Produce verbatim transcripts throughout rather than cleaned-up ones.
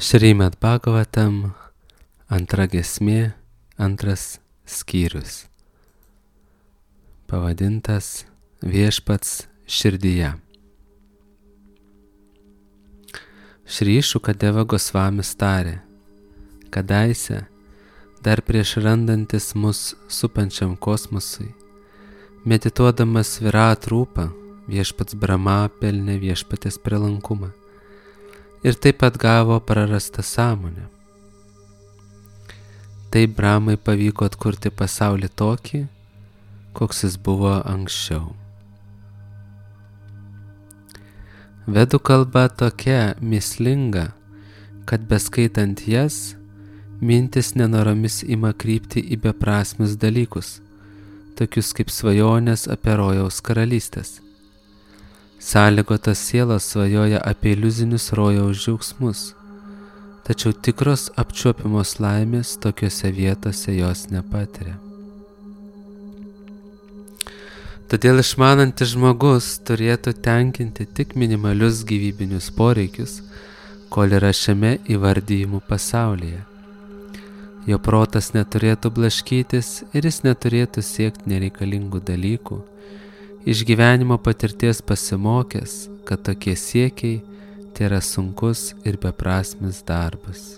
Šrimad Bhagavatam, antra giesmė, antras skyrius, pavadintas Viešpats širdyje. Šri Šukadeva Gosvamis tarė: kadaise, dar prieš randantis mus supančiam kosmosui, medituodamas Virat rūpą, Viešpats Brahma pelnė Viešpatės prielankumą ir taip pat gavo prarastą sąmonę. Taip Brahmai pavyko atkurti pasaulį tokį, koks jis buvo anksčiau. Vedų kalba tokia mįslinga, kad beskaitant jas, mintis nenoromis ima krypti į beprasmius dalykus, tokius kaip svajonės apie rojaus karalystės. Sąlygotas sielos svajoja apie iliuzinius rojaus džiaugsmus, tačiau tikros apčiuopiamos laimės tokiose vietose jos nepatiria. Todėl išmanantis žmogus turėtų tenkinti tik minimalius gyvybinius poreikius, kol yra šiame įvardyjimų pasaulyje. Jo protas neturėtų blaškytis ir jis neturėtų siekti nereikalingų dalykų, iš gyvenimo patirties pasimokęs, kad tokie siekiai tai yra sunkus ir beprasmis darbas.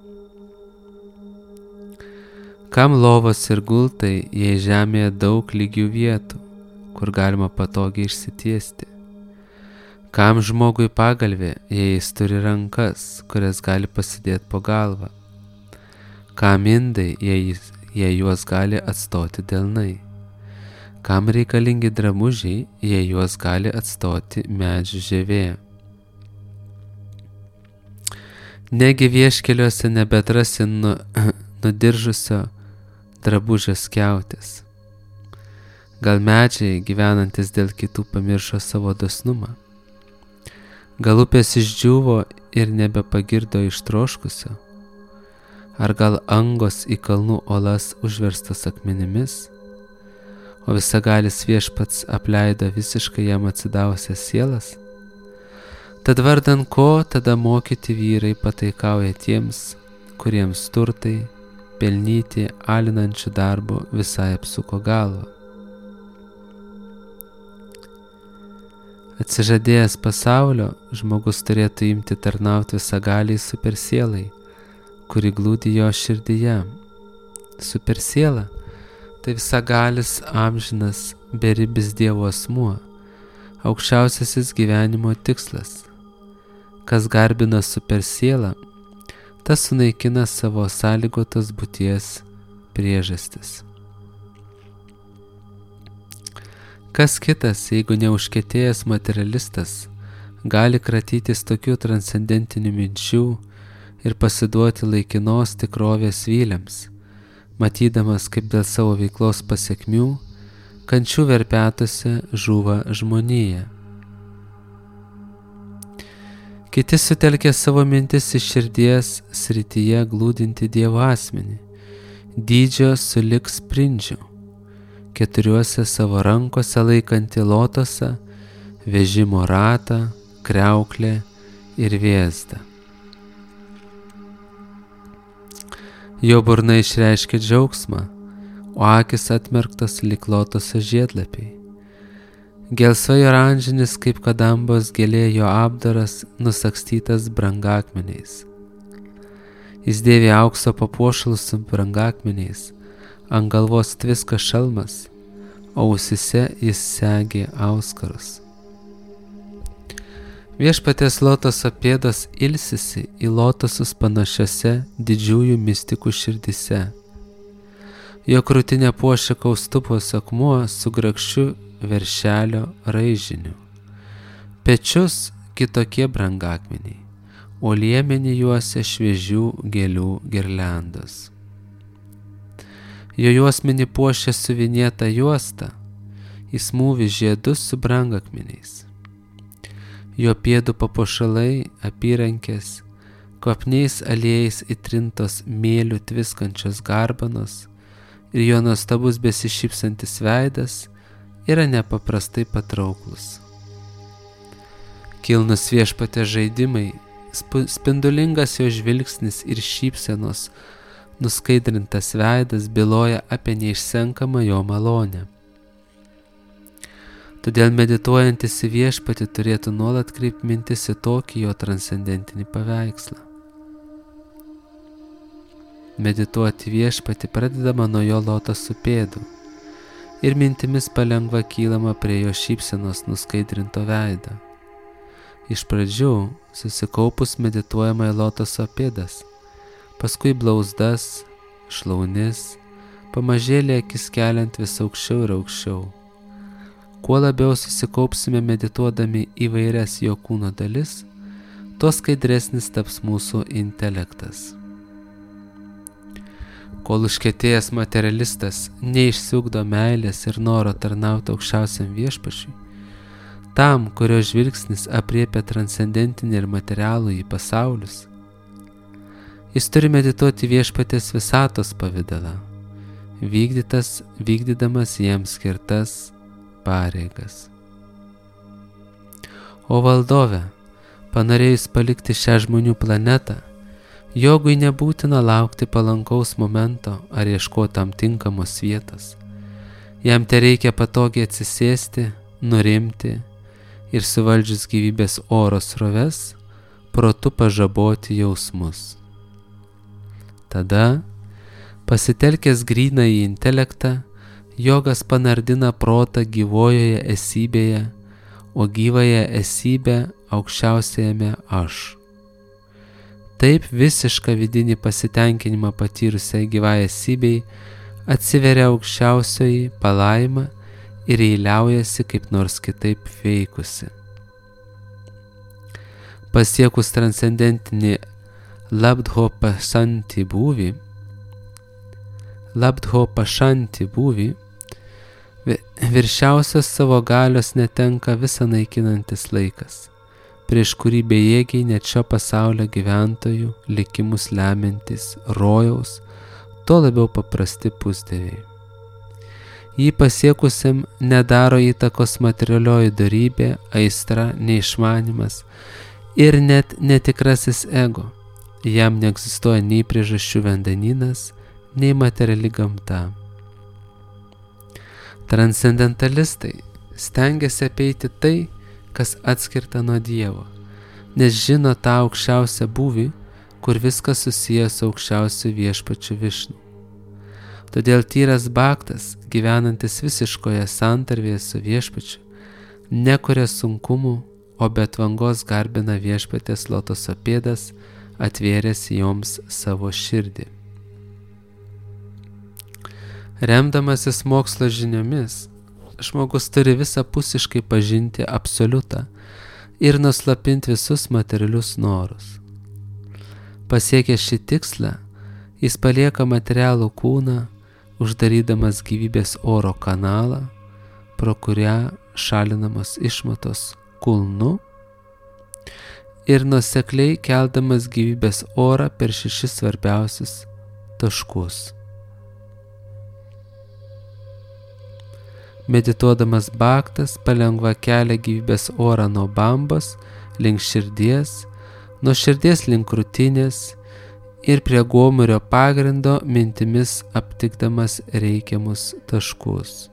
Kam lovos ir gultai, jei žemėje daug lygių vietų, kur galima patogiai išsitiesti? Kam žmogui pagalvė, jei jis turi rankas, kurias gali pasidėti po galvą? Kam indai, jei, jei juos gali atstoti delnai? Kam reikalingi drabužiai, jei juos gali atstoti medžių žievė? Negi vieškeliuose nebetrasi nu, nudiržusio drabužio skiautės. Gal medžiai, gyvenantis dėl kitų, pamiršo savo dosnumą? Gal upės išdžiūvo ir nebepagirdo ištroškusio? Ar gal angos į kalnų olas užverstas akmenimis? O visagalis Viešpats apleido visiškai jam atsidavusias sielas? Tad vardan ko tada mokyti vyrai pataikauja tiems, kuriems turtai, pelnyti alinančių darbų visai apsuko galvą? Atsižadėjęs pasaulio, žmogus turėtų imti tarnauti visagaliai supersielai, kuri glūdi jo širdyje. Supersiela tai visagalis, amžinas, beribis Dievo asmuo, aukščiausiasis gyvenimo tikslas. Kas garbina supersielą, tas sunaikina savo sąlygotos būties priežastis. Kas kitas, jeigu neužkietėjęs materialistas, gali kratytis tokių transcendentinių minčių ir pasiduoti laikinos tikrovės vyliams, matydamas, kaip dėl savo veiklos pasekmių kančių verpetuose žūva žmonija. Kiti sutelkia savo mintis iš širdies srityje glūdinti Dievo asmenį, dydžio sulig sprindžiu, keturiuose savo rankose laikanti lotosą, vežimo ratą, kriauklę ir vėzdą. Jo burna išreiškia džiaugsmą, o akis atmerktos lyg lotoso žiedlapiai. Gelsvai oranžinis kaip kadambos gėlė jo apdaras nusakstytas brangakmeniais. Jis dėvi aukso papuošalus su brangakmeniais, ant galvos tviska šalmas, o ausyse jis segė auskarus. Viešpaties lotoso pėdos ilsisi į lotosus panašiose didžiųjų mistikų širdise. Jo krūtinę puošia kaustupos akmuo su grakščiu veršelio raižiniu. Pečius kitokie brangakmeniai, o liemenį juosia šviežių gėlių girliandos. Jo juosmenį puošia suvinėta juosta, įsmūvi žiedus su brangakmeniais. Jo pėdų papuošalai, apyrankės, kvapniais aliejais įtrintos mėlių tviskančios garbanos ir jo nuostabus besišypsantis veidas yra nepaprastai patrauklus. Kilnus Viešpatės žaidimai spindulingas jo žvilgsnis ir šypsenos nuskaidrintas veidas byloja apie neišsenkamą jo malonę. Todėl medituojantis į viešpatį turėtų nuolat kreipti mintis į tokį jo transcendentinį paveikslą. Medituoti viešpatį pradedama nuo jo lotosų pėdų ir mintimis palengva kylama prie jo šypsenos nuskaidrinto veidą. Iš pradžių susikaupus medituojama į lotoso pėdas, paskui blauzdas, šlaunis, pamažėlė akis keliant vis aukščiau ir aukščiau. Kuo labiau susikaupsime medituodami įvairias jo kūno dalis, tuo skaidresnis taps mūsų intelektas. Kol užkietėjęs materialistas neišsiugdo meilės ir noro tarnauti aukščiausiam viešpačiui, tam, kurio žvilgsnis apriepia transcendentinį ir materialų į pasaulius, jis turi medituoti viešpatės visatos pavidalą, vykdytas, vykdydamas jiems skirtas pareigas. O valdove, panorėjus palikti šią žmonių planetą, jogui nebūtina laukti palankaus momento ar ieškoti tam tinkamos vietos. Jam tereikia patogiai atsisėsti, nurimti ir suvaldžius gyvybės oro sroves, protu pažaboti jausmus. Tada, pasitelkęs gryną į intelektą, jogas panardina protą gyvojoje esybėje, o gyvąją esybę aukščiausiajame aš. Taip visišką vidinį pasitenkinimą patyrusiai gyvai esybei atsiveria aukščiausioji palaima ir įliaujasi kaip nors kitaip veikusi. Pasiekus transcendentinį labdhopašanti būvį, labdhopašanti būvį, viršiausios savo galios netenka visą naikinantis laikas, prieš kurį bejėgiai net šio pasaulio gyventojų likimus lemiantis rojaus, tuo labiau paprasti pusdieviai. Jį pasiekusiam nedaro įtakos materialioji dorybė, aistra, neišmanimas ir net netikrasis ego. Jam neegzistuoja nei priežasčių vandenynas, nei materiali gamta. Transcendentalistai stengiasi apeiti tai, kas atskirta nuo Dievo, nes žino tą aukščiausią būvį, kur viskas susijęs su aukščiausiu viešpačiu Višnu. Todėl tyras baktas, gyvenantis visiškoje santarvėje su viešpačiu, nekuria sunkumų, o be tvangos garbina viešpatės lotoso pėdas, atvėręs joms savo širdį. Remdamasis mokslo žiniomis, žmogus turi visapusiškai pažinti absoliutą ir nuslapinti visus materialius norus. Pasiekęs šį tikslą, jis palieka materialų kūną, uždarydamas gyvybės oro kanalą, pro kurią šalinamos išmatos kulnu ir nuosekliai keldamas gyvybės orą per šešis svarbiausius taškus. Medituodamas baktas palengva kelia gyvybės orą nuo bambos link širdies, nuo širdies link krūtinės ir prie gomurio pagrindo mintimis aptikdamas reikiamus taškus.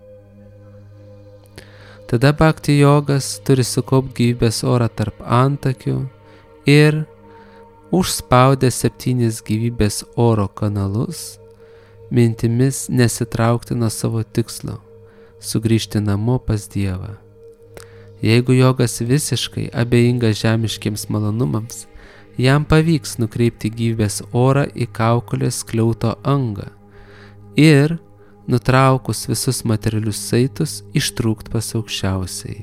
Tada bhakti jogas turi sukaupti gyvybės orą tarp antakių ir, užspaudęs septynis gyvybės oro kanalus, mintimis nesitraukti nuo savo tikslo, sugrįžti namo pas Dievą. Jeigu jogas visiškai abejingas žemiškiems malonumams, jam pavyks nukreipti gyvybės orą į kaukolės skliauto angą ir, nutraukus visus materialius saitus, ištrūkt pas aukščiausiai.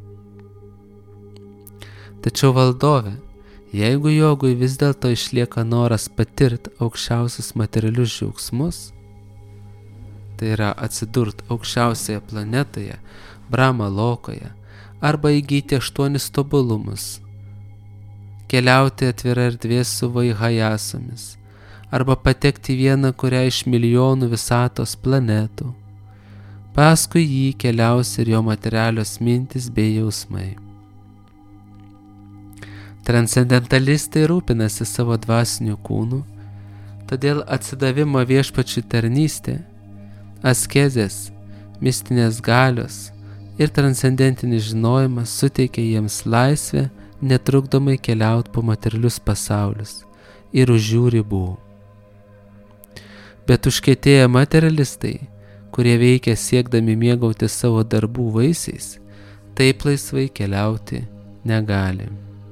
Tačiau valdove, jeigu jogui vis dėlto išlieka noras patirti aukščiausius materialius džiaugsmus, tai yra atsidurt aukščiausioje planetoje, Brahma lokoje, arba įgyti aštuonis tobulumus, keliauti atvira erdvės su vaihajasomis, arba patekti vieną kurią iš milijonų visatos planetų. Paskui jį keliaus ir jo materialios mintis bei jausmai. Transcendentalistai rūpinasi savo dvasiniu kūnu, todėl atsidavimo Viešpačiui tarnystė, askezės, mistinės galios ir transcendentinis žinojimas suteikia jiems laisvę netrukdomai keliauti po materialius pasaulius ir už jų ribų. Bet užkietėję materialistai, kurie veikia siekdami mėgauti savo darbų vaisiais, taip laisvai keliauti negali.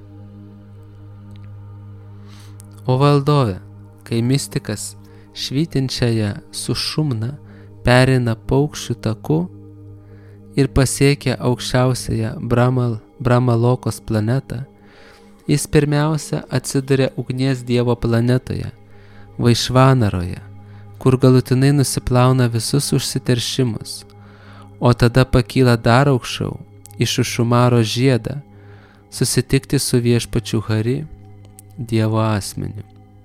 O valdove, kai mistikas švytinčiąją sušumna pereina paukščių taku ir pasiekia aukščiausiąją Bramal, Bramalokos planetą, jis pirmiausia atsiduria ugnies dievo planetoje, Vaišvanaroje, kur galutinai nusiplauna visus užsiteršimus, o tada pakyla dar aukščiau į Šušumaro žiedą susitikti su Viešpačiu Hari, Dievo asmeniu.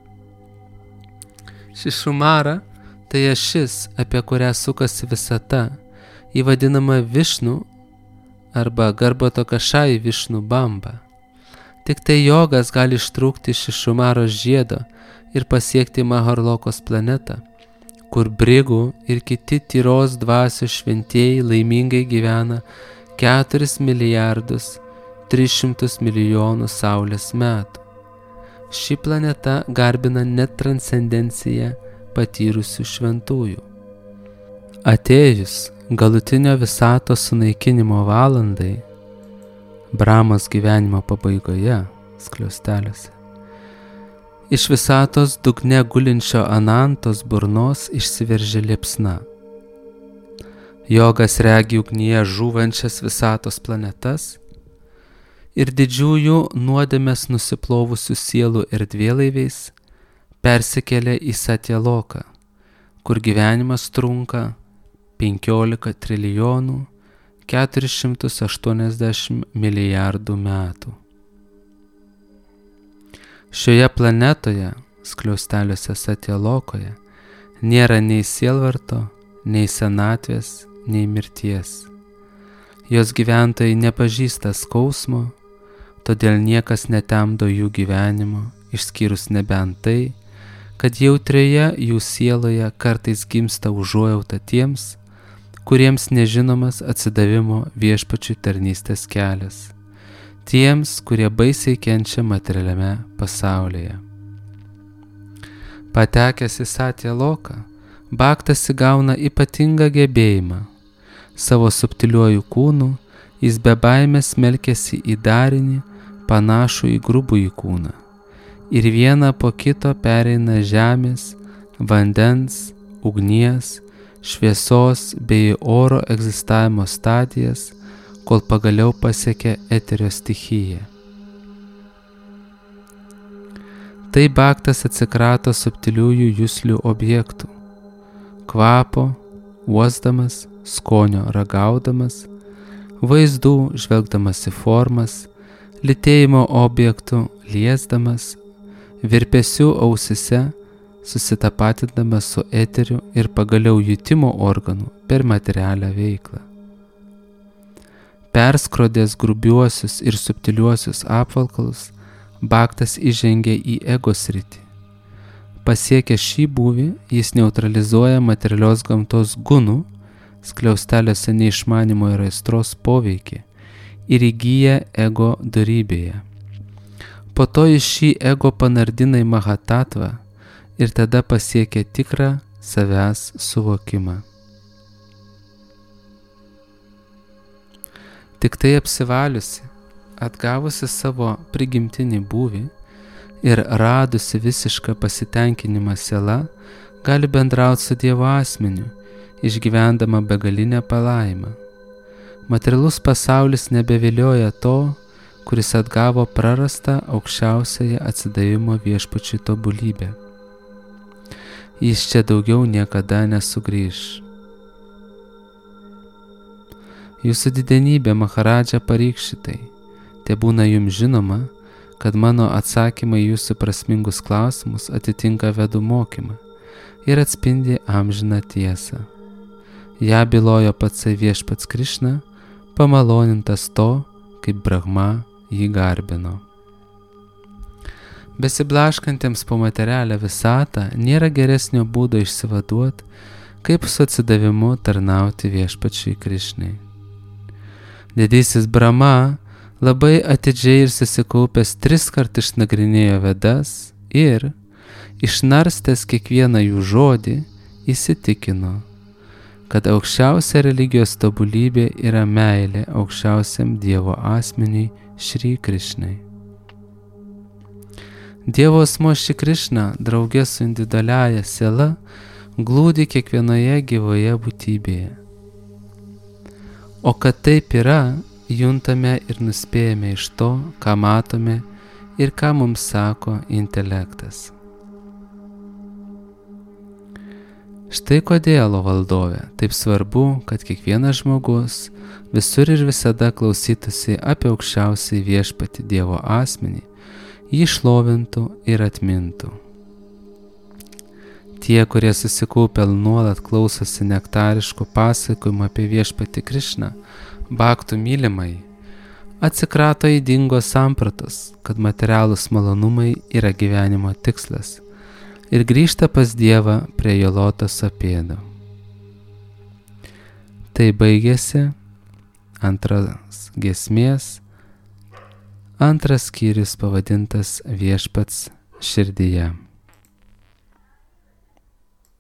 Šišumara tai ašis, apie kurią sukasi visata, į vadinamą Višnu arba Garbato Kašai Višnu Bamba. Tik tai jogas gali ištrūkti iš Šišumaros žiedo ir pasiekti Maharlokos planetą, kur Brigų ir kiti tyros dvasios šventieji laimingai gyvena keturis milijardus tris šimtus milijonų saulės metų. Ši planeta garbina net transcendenciją patyrusių šventųjų. Atėjus galutinio visatos sunaikinimo valandai, Brahmos gyvenimo pabaigoje, skliausteliuose, iš visatos dugne gulinčio Anantos burnos išsiveržė liepsna. Jogas regi ugnyje žūvančias visatos planetas ir didžiųjų nuodėmės nusiplovusių sielų erdvėlaiviais persikelia į Satyaloką, kur gyvenimas trunka penkiolika trilijonų keturis šimtus aštuoniasdešimt milijardų metų. Šioje planetoje, skliausteliuose Satyalokoje, nėra nei sielvarto, nei senatvės, nei mirties. Jos gyventojai nepažįsta skausmo, todėl niekas netemdo jų gyvenimo, išskyrus nebent tai, kad jautrioje jų sieloje kartais gimsta užuojauta tiems, kuriems nežinomas atsidavimo Viešpačiui tarnystės kelias, tiems, kurie baisiai kenčia materialiame pasaulyje. Patekęs į Satyaloką, Bhaktas įgauna ypatingą gebėjimą. Savo subtiliuoju kūnu jis be baimės melkėsi į darinį panašų į grubųjį kūną ir vieną po kito pereina žemės, vandens, ugnies, šviesos bei oro egzistavimo stadijas, kol pagaliau pasiekia eterio stichiją. Tai Bhaktas atsikrato subtiliųjų juslių objektų, kvapo, uosdamas, skonio ragaudamas, vaizdų žvelgdamas į formas, lytėjimo objektų liesdamas, virpesių ausise susitapatindamas su eteriu ir pagaliau jutimo organų per materialią veiklą. Perskrodęs grubiuosius ir subtiliuosius apvalkalus, Bhaktas įžengia į ego sritį. Pasiekęs šį būvį, jis neutralizuoja materialios gamtos gunų, skliausteliuose neišmanimo ir aistros poveikį ir įgyja ego dorybėje. Po to jis šį ego panardina į Mahatatvą ir tada pasiekia tikrą savęs suvokimą. Tik tai apsivaliusi, atgavusi savo prigimtinį būvį ir radusi visišką pasitenkinimą siela, gali bendrauti su Dievo asmeniu, išgyvendama begalinę palaimą. Materialus pasaulis nebevilioja to, kuris atgavo prarastą aukščiausiąją atsidavimo Viešpačiui tobulybę. Jis čia daugiau niekada nesugrįš. Jūsų didenybė Maharadža Parikšitai, te būna jums žinoma, kad mano atsakymai jūsų prasmingus klausimus atitinka vedų mokymą ir atspindi amžiną tiesą. Ja bylojo patsai Viešpats Krišna, pamalonintas to, kaip Brahma jį garbino. Besiblaškantiems po materialę visatą nėra geresnio būdo išsivaduoti, kaip su atsidavimu tarnauti viešpačiui Krišnai. Didysis Brahma labai atidžiai ir susikaupęs tris kart išnagrinėjo Vedas ir, išnarstęs kiekvieną jų žodį, įsitikino, kad aukščiausia religijos tobulybė yra meilė aukščiausiam Dievo asmeniui Šri Krišnai. Dievo asmuo Šri Krišna draugė su individualiaja siela glūdi kiekvienoje gyvoje būtybėje. O kad taip yra, juntame ir nuspėjame iš to, ką matome ir ką mums sako intelektas. Štai kodėl, o valdove, taip svarbu, kad kiekvienas žmogus visur ir visada klausytųsi apie aukščiausiai viešpatį Dievo asmenį, jį šlovintų ir atmintų. Tie, kurie susikaupę nuolat klausosi nektariškų pasakojimų apie viešpatį Krišną, bhaktų mylimai, atsikrato ydingos sampratos, kad materialūs malonumai yra gyvenimo tikslas ir grįžta pas Dievą prie jo lotoso pėdų. Tai baigėsi antras giesmės, antras skyrius pavadintas Viešpats širdyje.